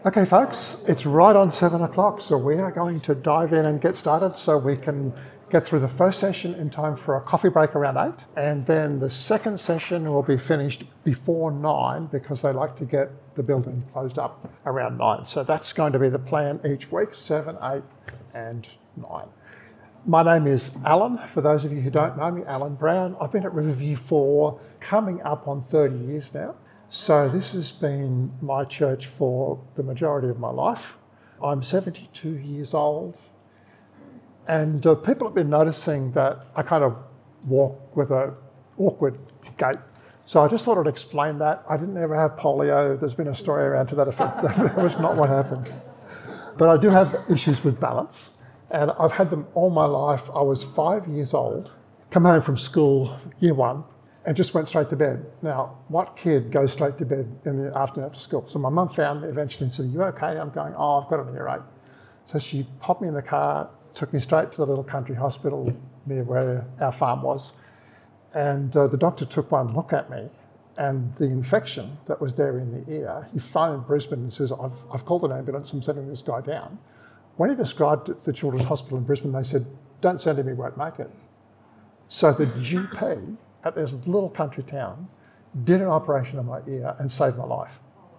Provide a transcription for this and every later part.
Okay, folks, it's right on 7 o'clock, so we are going to dive in and get started so we can get through the first session in time for a coffee break around 8, and then the second session will be finished before 9 because they like to get the building closed up around 9. So that's going to be the plan each week, 7, 8 and 9. My name is Alan. For those of you who don't know me, Alan Brown. I've been at Riverview for coming up on 30 years now. So this has been my church for the majority of my life. I'm 72 years old, and people have been noticing that I kind of walk with an awkward gait. So I just thought I'd explain that. I didn't ever have polio. There's been a story around to that effect. That was not what happened. But I do have issues with balance, and I've had them all my life. I was 5 years old, come home from school, year 1, and just went straight to bed. Now, what kid goes straight to bed in the afternoon after school? So my mum found me eventually and said, "You okay?" I'm going, "Oh, I've got an earache." So she popped me in the car, took me straight to the little country hospital near where our farm was. And the doctor took one look at me, and the infection that was there in the ear, he phoned Brisbane and says, I've called an ambulance, I'm sending this guy down. When he described it to the Children's Hospital in Brisbane, they said, "Don't send him, he won't make it." So the GP at this little country town did an operation on my ear and saved my life.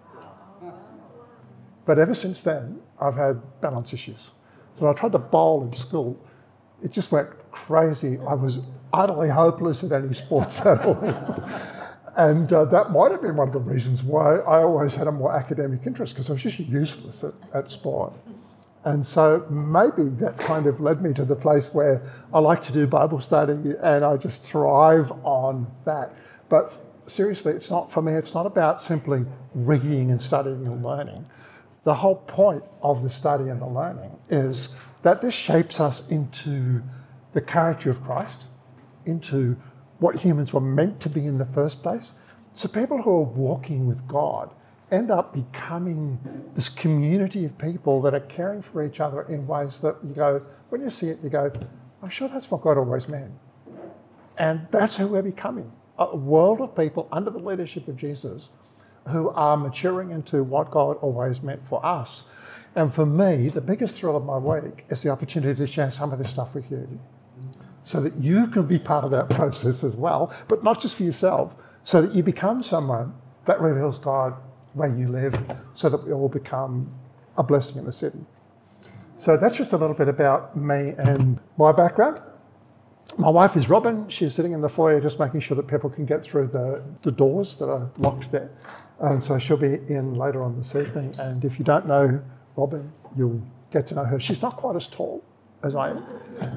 But ever since then, I've had balance issues. So when I tried to bowl in school, it just went crazy. I was utterly hopeless at any sports at all. And that might have been one of the reasons why I always had a more academic interest, because I was just useless at sport. And so maybe that kind of led me to the place where I like to do Bible study and I just thrive on that. But seriously, it's not for me, it's not about simply reading and studying and learning. The whole point of the study and the learning is that this shapes us into the character of Christ, into what humans were meant to be in the first place. So people who are walking with God end up becoming this community of people that are caring for each other in ways that you go, when you see it, you go, I'm sure that's what God always meant. And that's who we're becoming, a world of people under the leadership of Jesus who are maturing into what God always meant for us. And for me, the biggest thrill of my week is the opportunity to share some of this stuff with you so that you can be part of that process as well, but not just for yourself, so that you become someone that reveals God where you live, so that we all become a blessing in the city. So that's just a little bit about me and my background. My wife is Robin. She's sitting in the foyer just making sure that people can get through the doors that are locked there. And so she'll be in later on this evening. And if you don't know Robin, you'll get to know her. She's not quite as tall as I am,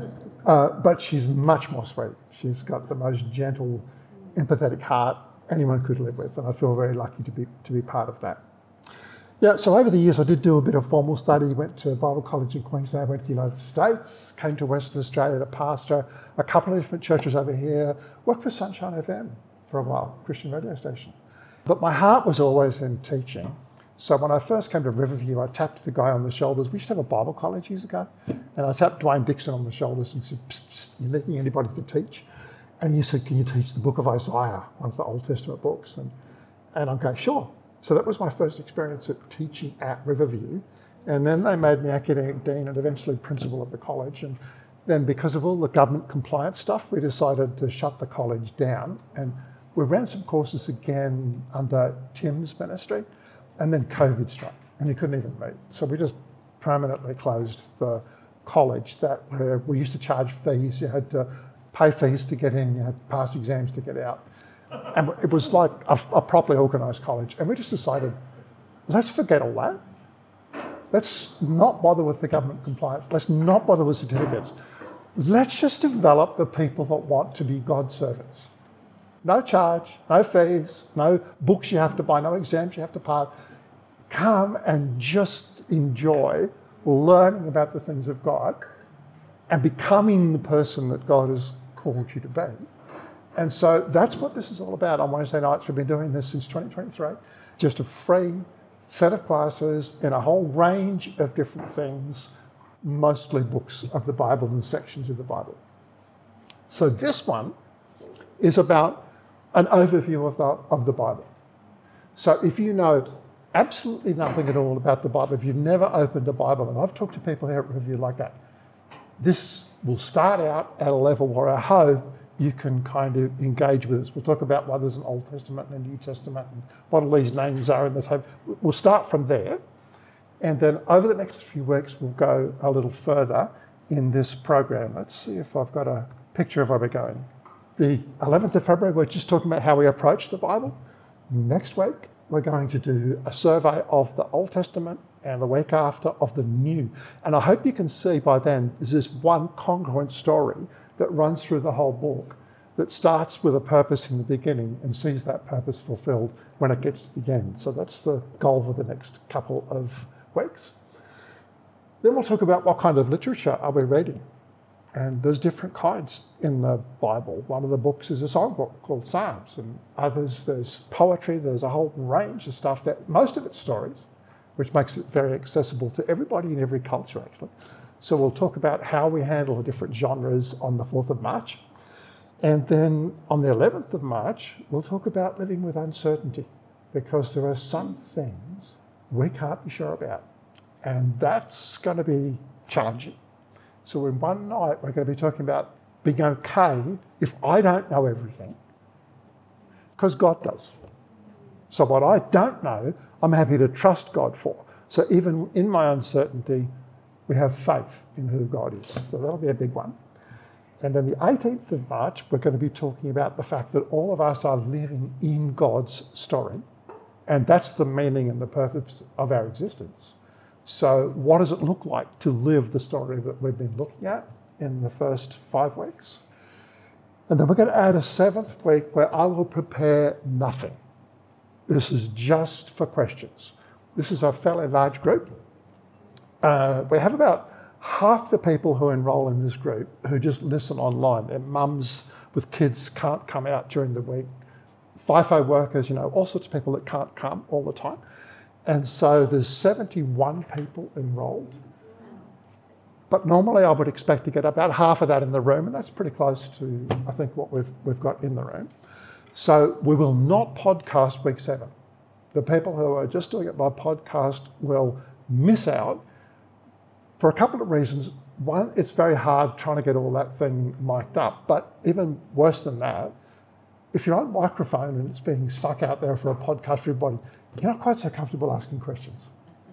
but she's much more sweet. She's got the most gentle, empathetic heart anyone could live with, and I feel very lucky to be part of that. Yeah, so over the years I did do a bit of formal study, went to Bible College in Queensland, went to the United States, came to Western Australia to pastor a couple of different churches over here, worked for Sunshine FM for a while, Christian radio station. But my heart was always in teaching. So when I first came to Riverview, I tapped the guy on the shoulders. We used to have a Bible college years ago, and I tapped Dwayne Dixon on the shoulders and said, "Psst, psst, you need anybody to teach?" And he said, "Can you teach the book of Isaiah, one of the Old Testament books?" And I'm going, "Sure." So that was my first experience at teaching at Riverview. And then they made me academic dean and eventually principal of the college. And then because of all the government compliance stuff, we decided to shut the college down. And we ran some courses again under Tim's ministry. And then COVID struck and you couldn't even meet. So we just permanently closed the college where we used to charge fees. You had to pay fees to get in, you had to pass exams to get out. And it was like a properly organised college. And we just decided, let's forget all that. Let's not bother with the government compliance. Let's not bother with certificates. Let's just develop the people that want to be God's servants. No charge, no fees, no books you have to buy, no exams you have to pass. Come and just enjoy learning about the things of God and becoming the person that God has called you to be. And so that's what this is all about. On Wednesday nights, we've been doing this since 2023. Just a free set of classes in a whole range of different things, mostly books of the Bible and sections of the Bible. So this one is about an overview of the Bible. So if you know absolutely nothing at all about the Bible, if you've never opened a Bible, and I've talked to people here at Review like that, this will start out at a level where I hope you can kind of engage with us. We'll talk about why there's an Old Testament and a New Testament and what all these names are in the table. We'll start from there. And then over the next few weeks, we'll go a little further in this program. Let's see if I've got a picture of where we're going. The 11th of February, we're just talking about how we approach the Bible. Next week, we're going to do a survey of the Old Testament, and the week after of the New. And I hope you can see by then there's this one congruent story that runs through the whole book that starts with a purpose in the beginning and sees that purpose fulfilled when it gets to the end. So that's the goal for the next couple of weeks. Then we'll talk about what kind of literature are we reading. And there's different kinds in the Bible. One of the books is a songbook called Psalms, and others there's poetry, there's a whole range of stuff that most of it's stories, which makes it very accessible to everybody in every culture actually. So we'll talk about how we handle the different genres on the 4th of March. And then on the 11th of March, we'll talk about living with uncertainty, because there are some things we can't be sure about. And that's going to be challenging. So in one night, we're going to be talking about being okay if I don't know everything, because God does. So what I don't know, I'm happy to trust God for. So even in my uncertainty, we have faith in who God is. So that'll be a big one. And then the 18th of March, we're going to be talking about the fact that all of us are living in God's story. And that's the meaning and the purpose of our existence. So what does it look like to live the story that we've been looking at in the first 5 weeks? And then we're going to add a 7th week where I will prepare nothing. This is just for questions. This is a fairly large group. We have about half the people who enrol in this group who just listen online. Their mums with kids can't come out during the week. FIFO workers, all sorts of people that can't come all the time. And so there's 71 people enrolled. But normally I would expect to get about half of that in the room, and that's pretty close to, I think, what we've got in the room. So we will not podcast week 7. The people who are just doing it by podcast will miss out for a couple of reasons. One, it's very hard trying to get all that thing mic'd up. But even worse than that, if you're on microphone and it's being stuck out there for a podcast for everybody, you're not quite so comfortable asking questions.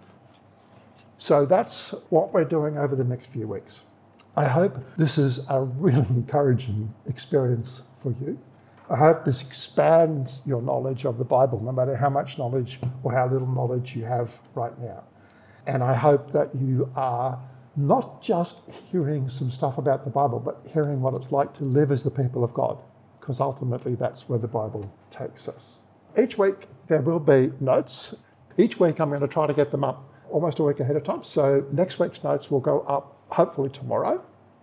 So that's what we're doing over the next few weeks. I hope this is a really encouraging experience for you. I hope this expands your knowledge of the Bible, no matter how much knowledge or how little knowledge you have right now. And I hope that you are not just hearing some stuff about the Bible, but hearing what it's like to live as the people of God, because ultimately that's where the Bible takes us. Each week there will be notes. Each week I'm going to try to get them up almost a week ahead of time. So next week's notes will go up hopefully tomorrow.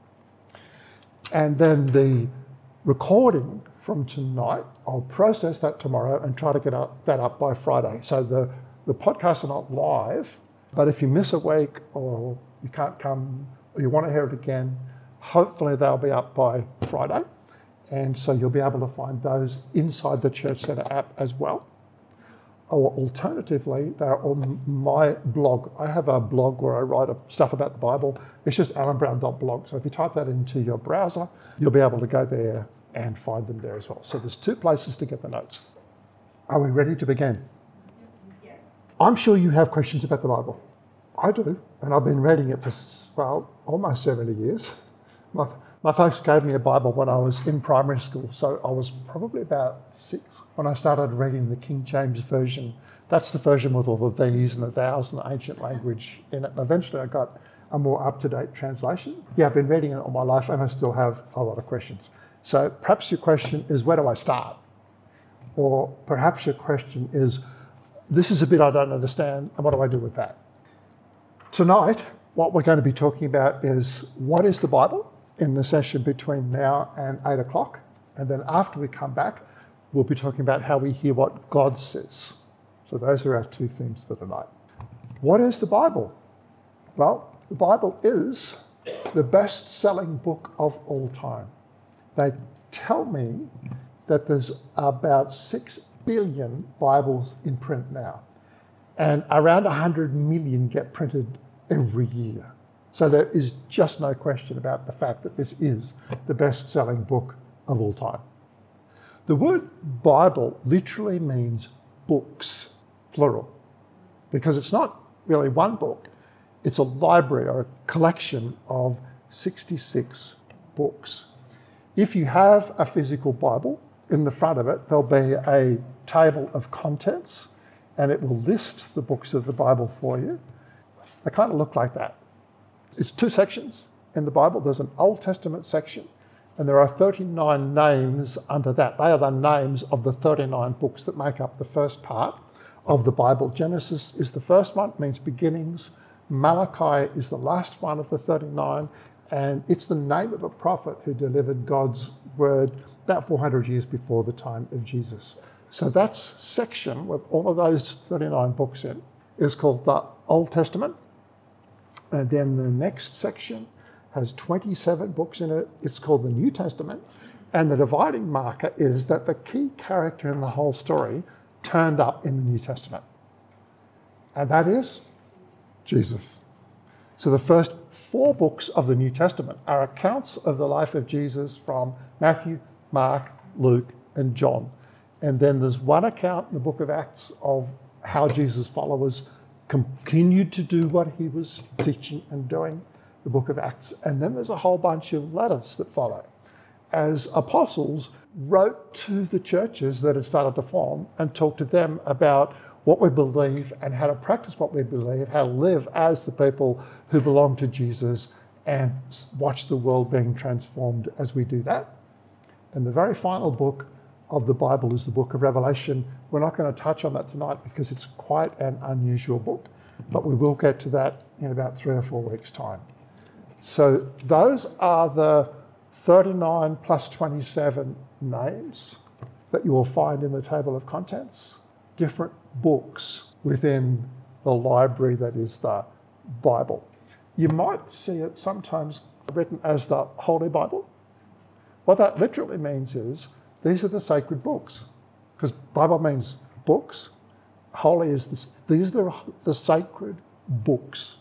And then the recording from tonight, I'll process that tomorrow and try to get that up by Friday. So the podcasts are not live, but if you miss a week or you can't come or you want to hear it again, hopefully they'll be up by Friday. And so you'll be able to find those inside the Church Centre app as well. Or alternatively, they're on my blog. I have a blog where I write stuff about the Bible. It's just alanbrown.blog. So if you type that into your browser, you'll be able to go there and find them there as well. So there's 2 places to get the notes. Are we ready to begin? Yes. I'm sure you have questions about the Bible. I do, and I've been reading it for, almost 70 years. My folks gave me a Bible when I was in primary school, so I was probably about 6 when I started reading the King James Version. That's the version with all the these and the thous and the ancient language in it. And eventually I got a more up-to-date translation. Yeah, I've been reading it all my life and I still have a lot of questions. So perhaps your question is, where do I start? Or perhaps your question is, this is a bit I don't understand, and what do I do with that? Tonight, what we're going to be talking about is, what is the Bible? In the session between now and 8 o'clock. And then after we come back, we'll be talking about how we hear what God says. So those are our 2 themes for tonight. What is the Bible? Well, the Bible is the best-selling book of all time. They tell me that there's about 6 billion Bibles in print now. And around 100 million get printed every year. So there is just no question about the fact that this is the best-selling book of all time. The word Bible literally means books, plural, because it's not really one book. It's a library or a collection of 66 books. If you have a physical Bible, in the front of it, there'll be a table of contents, and it will list the books of the Bible for you. They kind of look like that. It's 2 sections in the Bible. There's an Old Testament section, and there are 39 names under that. They are the names of the 39 books that make up the first part of the Bible. Genesis is the first one, it means beginnings. Malachi is the last one of the 39, and it's the name of a prophet who delivered God's word about 400 years before the time of Jesus. So that section with all of those 39 books in is called the Old Testament. And then the next section has 27 books in it. It's called the New Testament. And the dividing marker is that the key character in the whole story turned up in the New Testament. And that is Jesus. So the first 4 books of the New Testament are accounts of the life of Jesus from Matthew, Mark, Luke, and John. And then there's one account in the book of Acts of how Jesus' followers continued to do what he was teaching and doing, the book of Acts. And then there's a whole bunch of letters that follow as apostles wrote to the churches that had started to form and talked to them about what we believe and how to practice what we believe, how to live as the people who belong to Jesus and watch the world being transformed as we do that. And the very final book of the Bible is the book of Revelation. We're not going to touch on that tonight because it's quite an unusual book, but we will get to that in about 3 or 4 weeks' time. So those are the 39 plus 27 names that you will find in the table of contents, different books within the library that is the Bible. You might see it sometimes written as the Holy Bible. What that literally means is these are the sacred books, because Bible means books. Holy is this. These are the sacred books.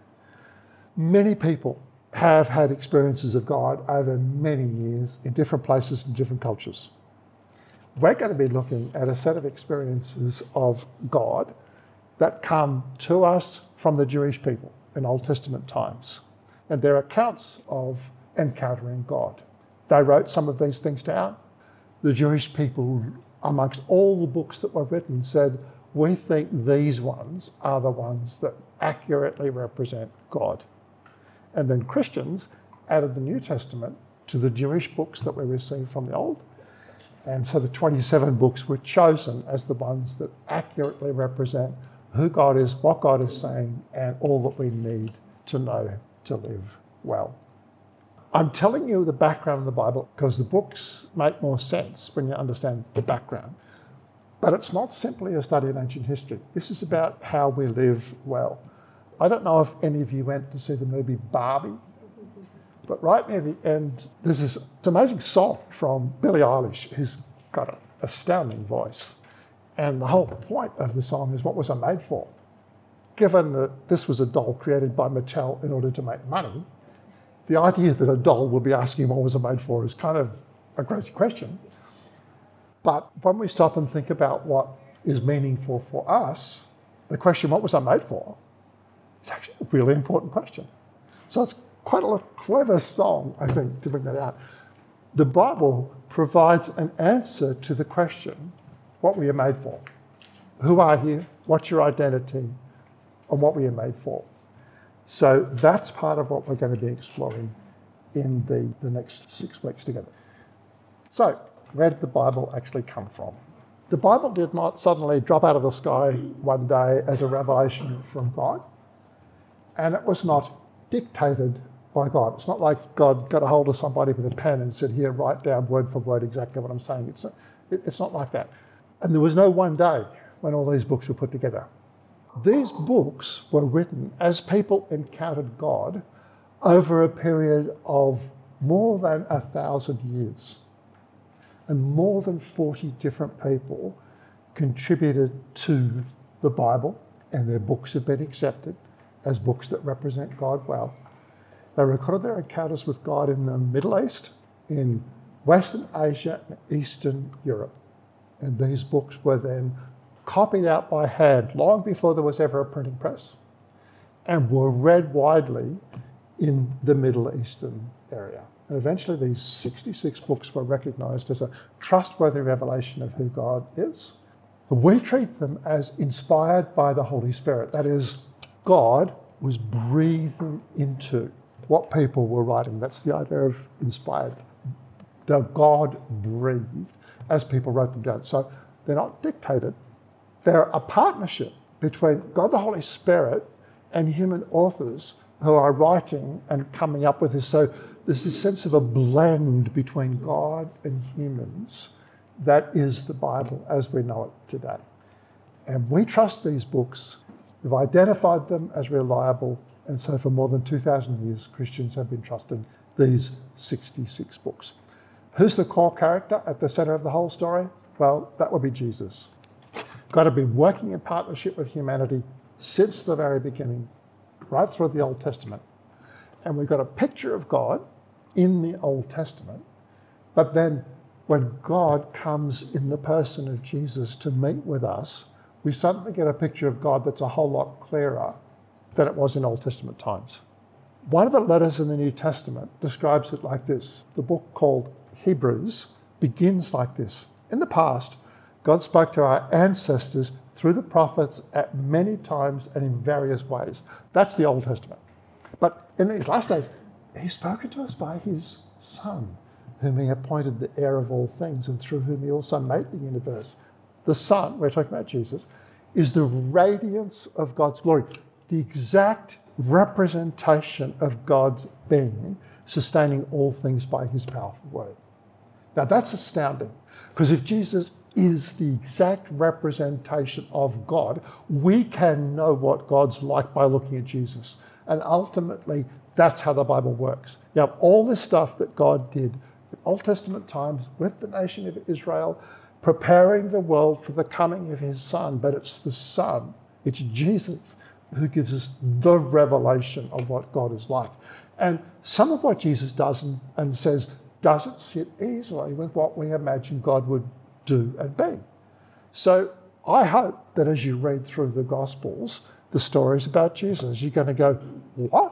Many people have had experiences of God over many years in different places and different cultures. We're going to be looking at a set of experiences of God that come to us from the Jewish people in Old Testament times. And they're accounts of encountering God. They wrote some of these things down. The Jewish people, amongst all the books that were written, said, we think these ones are the ones that accurately represent God. And then Christians added the New Testament to the Jewish books that we received from the Old. And so the 27 books were chosen as the ones that accurately represent who God is, what God is saying, and all that we need to know to live well. I'm telling you the background of the Bible because the books make more sense when you understand the background. But it's not simply a study in ancient history. This is about how we live well. I don't know if any of you went to see the movie Barbie, but right near the end, there's this amazing song from Billie Eilish, who's got an astounding voice. And the whole point of the song is, what was I made for? Given that this was a doll created by Mattel in order to make money, the idea that a doll would be asking what was I made for is kind of a crazy question. But when we stop and think about what is meaningful for us, the question, what was I made for? It's actually a really important question. So it's quite a clever song, I think, to bring that out. The Bible provides an answer to the question, what were you made for? Who are you? What's your identity? And what were you made for? So that's part of what we're going to be exploring in the next 6 weeks together. So where did the Bible actually come from? The Bible did not suddenly drop out of the sky one day as a revelation from God. And it was not dictated by God. It's not like God got a hold of somebody with a pen and said, here, write down word for word exactly what I'm saying. It's not like that. And there was no one day when all these books were put together. These books were written as people encountered God over a period of more than 1,000 years. And more than 40 different people contributed to the Bible and their books have been accepted as books that represent God well. They recorded their encounters with God in the Middle East, in Western Asia, and Eastern Europe. And these books were then copied out by hand long before there was ever a printing press, and were read widely in the Middle Eastern area. And eventually these 66 books were recognised as a trustworthy revelation of who God is. We treat them as inspired by the Holy Spirit. That is, God was breathing into what people were writing. That's the idea of inspired. The God breathed as people wrote them down. So they're not dictated. They're a partnership between God the Holy Spirit and human authors who are writing and coming up with this. So there's this sense of a blend between God and humans that is the Bible as we know it today. And we trust these books. We've identified them as reliable. And so for more than 2,000 years, Christians have been trusting these 66 books. Who's the core character at the centre of the whole story? Well, that would be Jesus. God had been working in partnership with humanity since the very beginning, right through the Old Testament. And we've got a picture of God in the Old Testament, but then when God comes in the person of Jesus to meet with us, we suddenly get a picture of God that's a whole lot clearer than it was in Old Testament times. One of the letters in the New Testament describes it like this. The book called Hebrews begins like this. In the past, God spoke to our ancestors through the prophets at many times and in various ways. That's the Old Testament. But in these last days, he's spoken to us by his Son, whom he appointed the heir of all things and through whom he also made the universe. The Son, we're talking about Jesus, is the radiance of God's glory, the exact representation of God's being, sustaining all things by his powerful word. Now that's astounding, because if Jesus is the exact representation of God, we can know what God's like by looking at Jesus. And ultimately, that's how the Bible works. You have all this stuff that God did in Old Testament times with the nation of Israel, preparing the world for the coming of his Son. But it's the Son, it's Jesus, who gives us the revelation of what God is like. And some of what Jesus does and says doesn't sit easily with what we imagine God would do and be. So I hope that as you read through the Gospels, the stories about Jesus, you're going to go, what?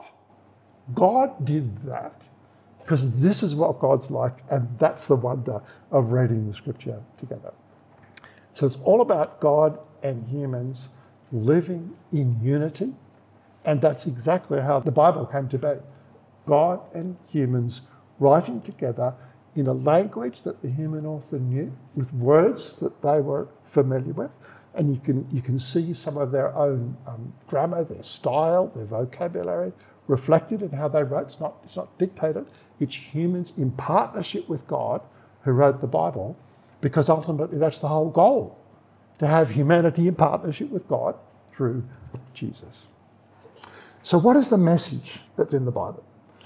God did that? Because this is what God's like, and that's the wonder of reading the scripture together. So it's all about God and humans living in unity, and that's exactly how the Bible came to be. God and humans writing together in a language that the human author knew, with words that they were familiar with, and you can see some of their own grammar, their style, their vocabulary reflected in how they wrote. It's not dictated. It's humans in partnership with God who wrote the Bible, because ultimately that's the whole goal, to have humanity in partnership with God through Jesus. So what is the message that's in the Bible?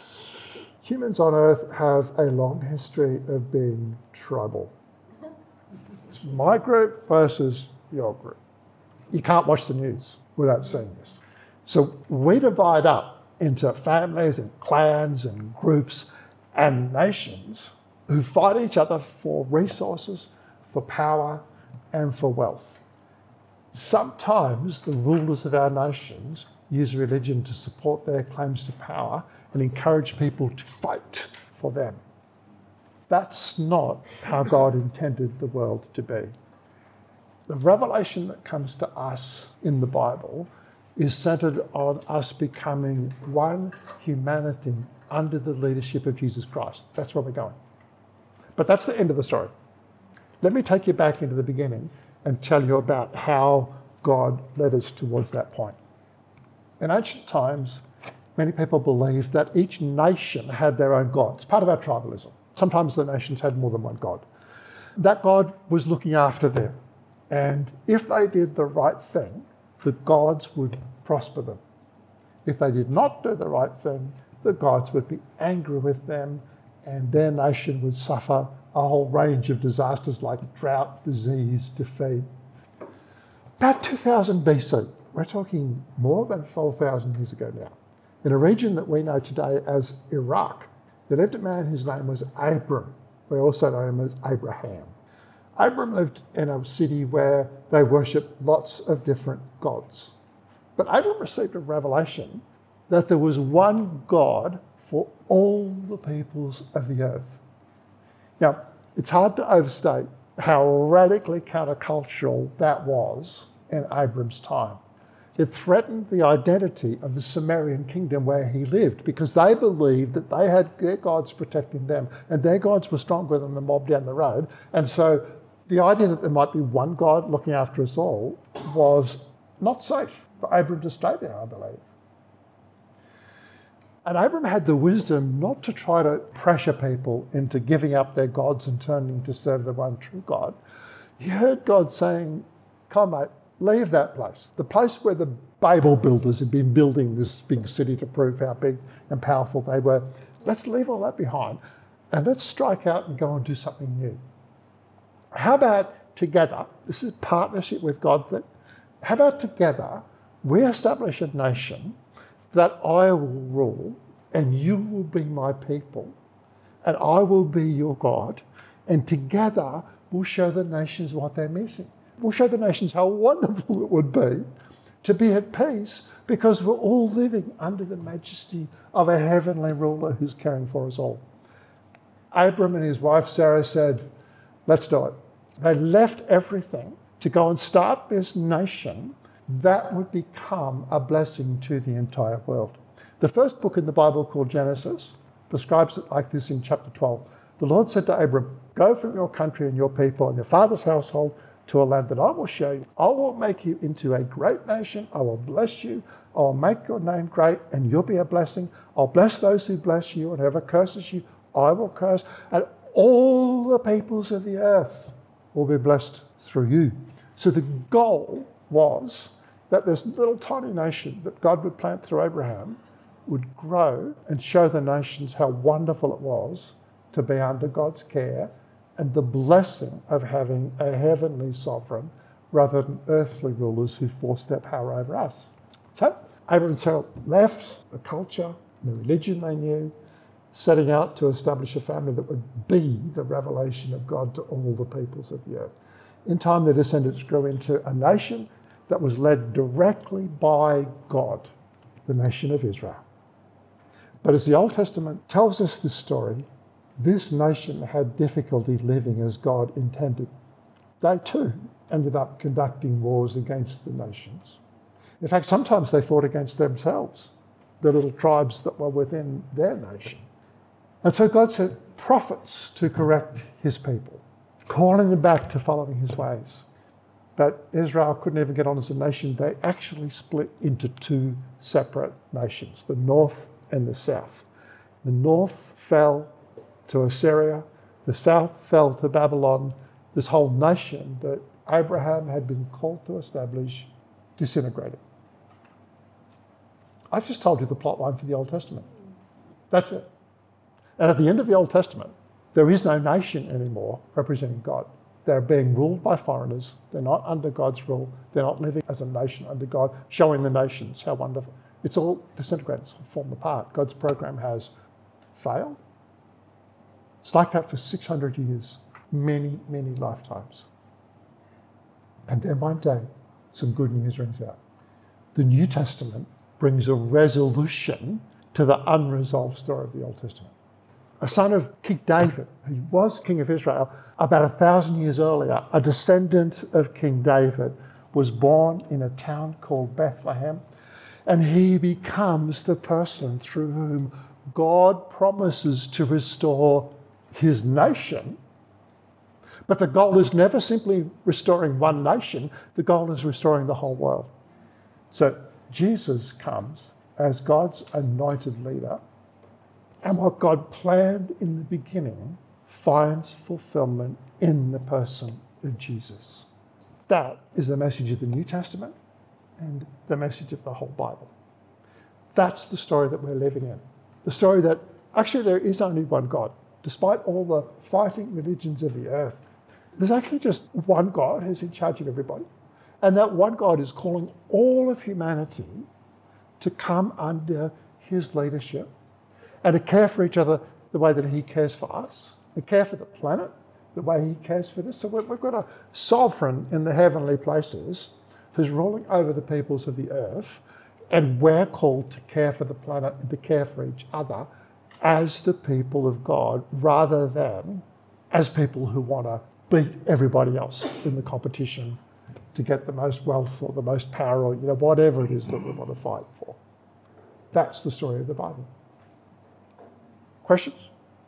Humans on earth have a long history of being tribal. It's my group versus your group. You can't watch the news without seeing this. So we divide up into families and clans and groups and nations who fight each other for resources, for power, and for wealth. Sometimes the rulers of our nations use religion to support their claims to power and encourage people to fight for them. That's not how God intended the world to be. The revelation that comes to us in the Bible is centered on us becoming one humanity under the leadership of Jesus Christ. That's where we're going. But that's the end of the story. Let me take you back into the beginning and tell you about how God led us towards that point. In ancient times, many people believed that each nation had their own god. It's part of our tribalism. Sometimes the nations had more than one god. That God was looking after them. And if they did the right thing, the gods would prosper them. If they did not do the right thing, the gods would be angry with them, and their nation would suffer a whole range of disasters like drought, disease, defeat. About 2000 BC, we're talking more than 4,000 years ago now. In a region that we know today as Iraq, there lived a man whose name was Abram. We also know him as Abraham. Abram lived in a city where they worshipped lots of different gods. But Abram received a revelation that there was one God for all the peoples of the earth. Now, it's hard to overstate how radically countercultural that was in Abram's time. It threatened the identity of the Sumerian kingdom where he lived because they believed that they had their gods protecting them and their gods were stronger than the mob down the road. And so the idea that there might be one God looking after us all was not safe for Abram to stay there, I believe. And Abram had the wisdom not to try to pressure people into giving up their gods and turning to serve the one true God. He heard God saying, come mate, leave that place. The place where the Babel builders had been building this big city to prove how big and powerful they were. Let's leave all that behind and let's strike out and go and do something new. How about together, this is partnership with God, how about together we establish a nation that I will rule and you will be my people and I will be your God, and together we'll show the nations what they're missing. We'll show the nations how wonderful it would be to be at peace because we're all living under the majesty of a heavenly ruler who's caring for us all. Abram and his wife Sarah said, let's do it. They left everything to go and start this nation that would become a blessing to the entire world. The first book in the Bible, called Genesis, describes it like this in chapter 12. The Lord said to Abram, go from your country and your people and your father's household to a land that I will show you. I will make you into a great nation. I will bless you. I will make your name great and you'll be a blessing. I'll bless those who bless you, and whoever curses you, I will curse. And all the peoples of the earth will be blessed through you. So the goal was that this little tiny nation that God would plant through Abraham would grow and show the nations how wonderful it was to be under God's care and the blessing of having a heavenly sovereign rather than earthly rulers who forced their power over us. So Abraham and Sarah left the culture, the religion they knew, setting out to establish a family that would be the revelation of God to all the peoples of the earth. In time, their descendants grew into a nation that was led directly by God, the nation of Israel. But as the Old Testament tells us this story, this nation had difficulty living as God intended. They too ended up conducting wars against the nations. In fact, sometimes they fought against themselves, the little tribes that were within their nation. And so God sent prophets to correct his people, calling them back to following his ways. But Israel couldn't even get on as a nation. They actually split into two separate nations, the north and the south. The north fell to Assyria, the south fell to Babylon. This whole nation that Abraham had been called to establish disintegrated. I've just told you the plot line for the Old Testament. That's it. And at the end of the Old Testament, there is no nation anymore representing God. They're being ruled by foreigners. They're not under God's rule. They're not living as a nation under God, showing the nations how wonderful. It's all disintegrated, it's all fallen apart. God's program has failed. It's like that for 600 years, many, many lifetimes. And then one day, some good news rings out. The New Testament brings a resolution to the unresolved story of the Old Testament. A son of King David, who was king of Israel, about 1,000 years earlier, a descendant of King David, was born in a town called Bethlehem, and he becomes the person through whom God promises to restore his nation. But the goal is never simply restoring one nation, the goal is restoring the whole world. So Jesus comes as God's anointed leader, and what God planned in the beginning finds fulfillment in the person of Jesus. That is the message of the New Testament and the message of the whole Bible. That's the story that we're living in. The story that actually there is only one God. Despite all the fighting religions of the earth, there's actually just one God who's in charge of everybody. And that one God is calling all of humanity to come under his leadership and to care for each other the way that he cares for us, to care for the planet the way he cares for this. So we've got a sovereign in the heavenly places who's ruling over the peoples of the earth, and we're called to care for the planet and to care for each other as the people of God, rather than as people who want to beat everybody else in the competition to get the most wealth or the most power, or whatever it is that we want to fight for. That's the story of the Bible. Questions?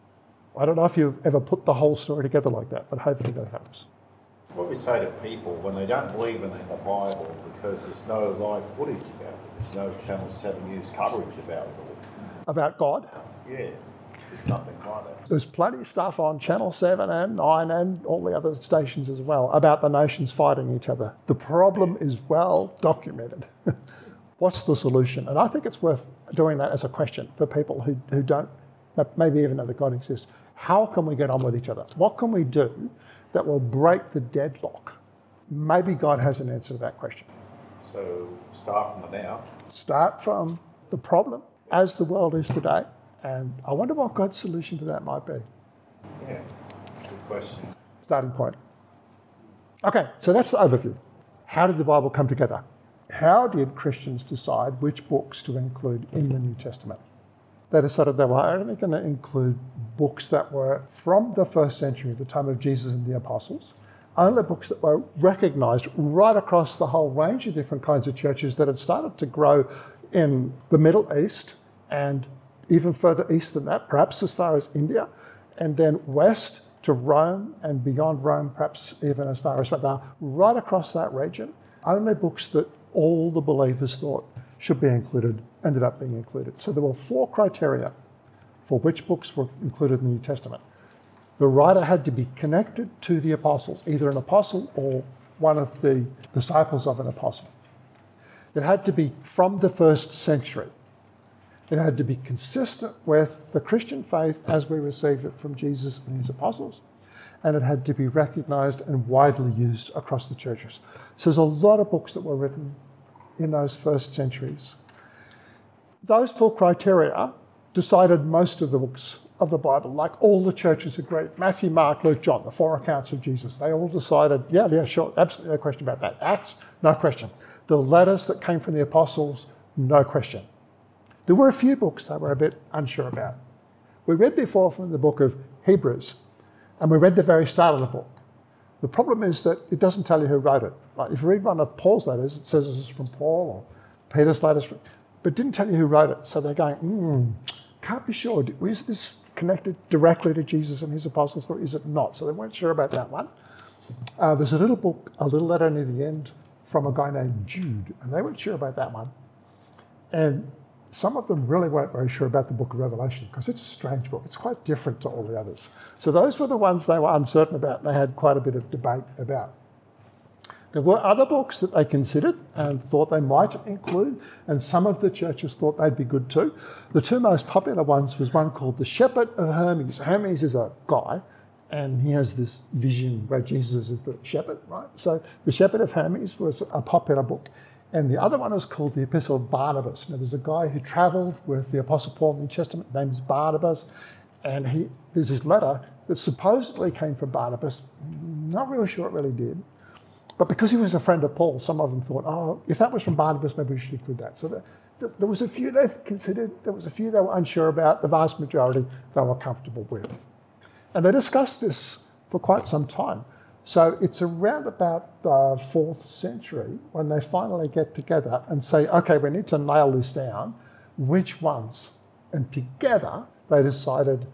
I don't know if you've ever put the whole story together like that, but hopefully that helps. What we say to people when they don't believe in the Bible because there's no live footage about it, there's no Channel 7 News coverage about it all. About God? Yeah, there's nothing like that. There's plenty of stuff on Channel 7 and 9 and all the other stations as well about the nations fighting each other. The problem is well documented. What's the solution? And I think it's worth doing that as a question for people who don't maybe even know that God exists. How can we get on with each other? What can we do that will break the deadlock? Maybe God has an answer to that question. So start from the now. Start from the problem as the world is today. And I wonder what God's solution to that might be. Yeah, good question. Starting point. Okay, so that's the overview. How did the Bible come together? How did Christians decide which books to include in the New Testament? They decided they were only going to include books that were from the first century, the time of Jesus and the apostles, only books that were recognised right across the whole range of different kinds of churches that had started to grow in the Middle East and even further east than that, perhaps as far as India, and then west to Rome and beyond Rome, perhaps even as far as right across that region. Only books that all the believers thought should be included ended up being included. So there were 4 criteria for which books were included in the New Testament. The writer had to be connected to the apostles, either an apostle or one of the disciples of an apostle. It had to be from the first century. It had to be consistent with the Christian faith as we received it from Jesus and his apostles. And it had to be recognised and widely used across the churches. So there's a lot of books that were written in those first centuries. Those 4 criteria decided most of the books of the Bible. Like all the churches agreed. Matthew, Mark, Luke, John, the 4 accounts of Jesus. They all decided, yeah, sure, absolutely no question about that. Acts, no question. The letters that came from the apostles, no question. There were a few books that were a bit unsure about. We read before from the book of Hebrews, and we read the very start of the book. The problem is that it doesn't tell you who wrote it. Like if you read one of Paul's letters, it says this is from Paul, or Peter's letters, but it didn't tell you who wrote it. So they're going, can't be sure. Is this connected directly to Jesus and his apostles, or is it not? So they weren't sure about that one. There's a little letter near the end from a guy named Jude, and they weren't sure about that one. And some of them really weren't very sure about the book of Revelation because it's a strange book. It's quite different to all the others. So those were the ones they were uncertain about, and they had quite a bit of debate about. There were other books that they considered and thought they might include, and some of the churches thought they'd be good too. The 2 most popular ones was one called The Shepherd of Hermes. Hermes is a guy, and he has this vision where Jesus is the shepherd, right? So The Shepherd of Hermes was a popular book. And the other one is called the Epistle of Barnabas. Now, there's a guy who travelled with the Apostle Paul in the New Testament, his name is Barnabas, and there's this letter that supposedly came from Barnabas. Not really sure it really did. But because he was a friend of Paul, some of them thought, if that was from Barnabas, maybe we should include that. So there was a few they considered, there was a few they were unsure about, the vast majority they were comfortable with. And they discussed this for quite some time. So it's around about the 4th century when they finally get together and say, okay, we need to nail this down. Which ones? And together they decided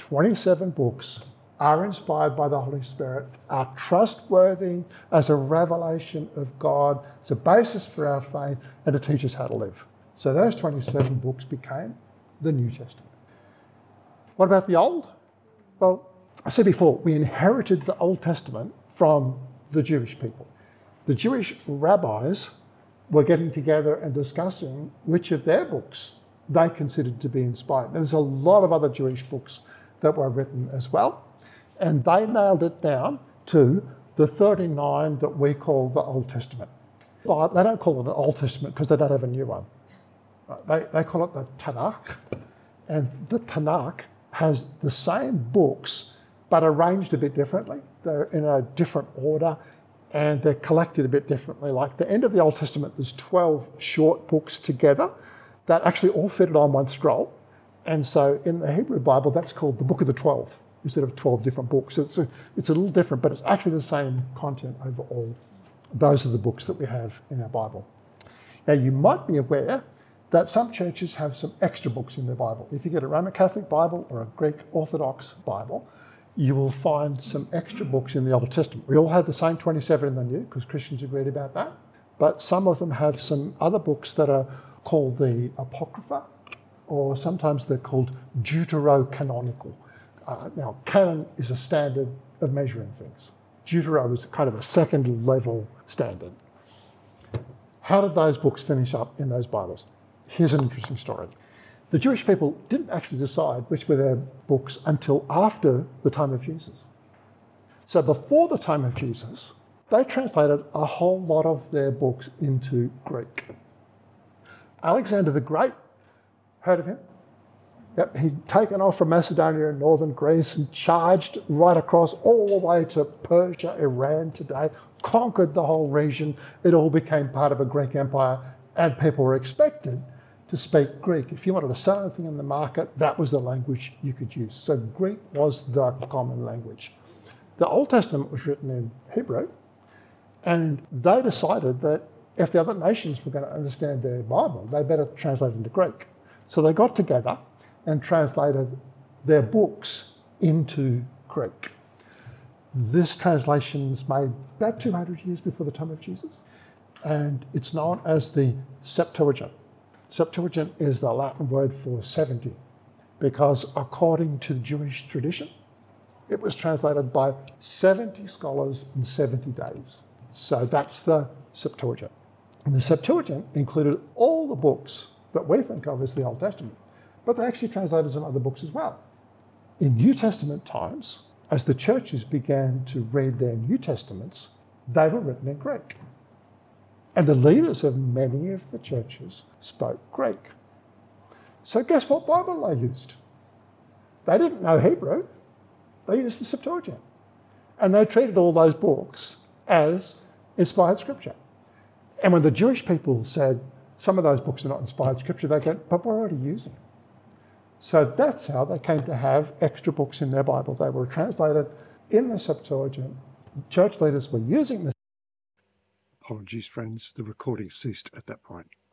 27 books are inspired by the Holy Spirit, are trustworthy as a revelation of God, as a basis for our faith, and to teach us how to live. So those 27 books became the New Testament. What about the Old? Well, I said before, we inherited the Old Testament from the Jewish people. The Jewish rabbis were getting together and discussing which of their books they considered to be inspired. And there's a lot of other Jewish books that were written as well. And they nailed it down to the 39 that we call the Old Testament. But they don't call it an Old Testament because they don't have a new one. They call it the Tanakh. And the Tanakh has the same books but arranged a bit differently. They're in a different order and they're collected a bit differently. Like the end of the Old Testament, there's 12 short books together that actually all fitted on one scroll. And so in the Hebrew Bible, that's called the Book of the 12 instead of 12 different books. It's a little different, but it's actually the same content overall. Those are the books that we have in our Bible. Now, you might be aware that some churches have some extra books in their Bible. If you get a Roman Catholic Bible or a Greek Orthodox Bible, you will find some extra books in the Old Testament. We all have the same 27 in the New because Christians agreed about that. But some of them have some other books that are called the Apocrypha, or sometimes they're called deuterocanonical. Now, canon is a standard of measuring things. Deutero is kind of a second level standard. How did those books finish up in those Bibles? Here's an interesting story. The Jewish people didn't actually decide which were their books until after the time of Jesus. So before the time of Jesus, they translated a whole lot of their books into Greek. Alexander the Great, heard of him? Yep, he'd taken off from Macedonia and northern Greece and charged right across all the way to Persia, Iran today, conquered the whole region. It all became part of a Greek empire and people were expected to speak Greek. If you wanted to sell anything in the market, that was the language you could use. So Greek was the common language. The Old Testament was written in Hebrew, and they decided that if the other nations were going to understand their Bible, they better translate it into Greek. So they got together and translated their books into Greek. This translation was made about 200 years before the time of Jesus, and it's known as the Septuagint. Septuagint is the Latin word for 70, because according to the Jewish tradition, it was translated by 70 scholars in 70 days. So that's the Septuagint. And the Septuagint included all the books that we think of as the Old Testament, but they actually translated some other books as well. In New Testament times, as the churches began to read their New Testaments, they were written in Greek. And the leaders of many of the churches spoke Greek. So guess what Bible they used? They didn't know Hebrew. They used the Septuagint. And they treated all those books as inspired scripture. And when the Jewish people said, some of those books are not inspired scripture, they go, but we're already using them. So that's how they came to have extra books in their Bible. They were translated in the Septuagint. Church leaders were using the... Apologies, friends. The recording ceased at that point.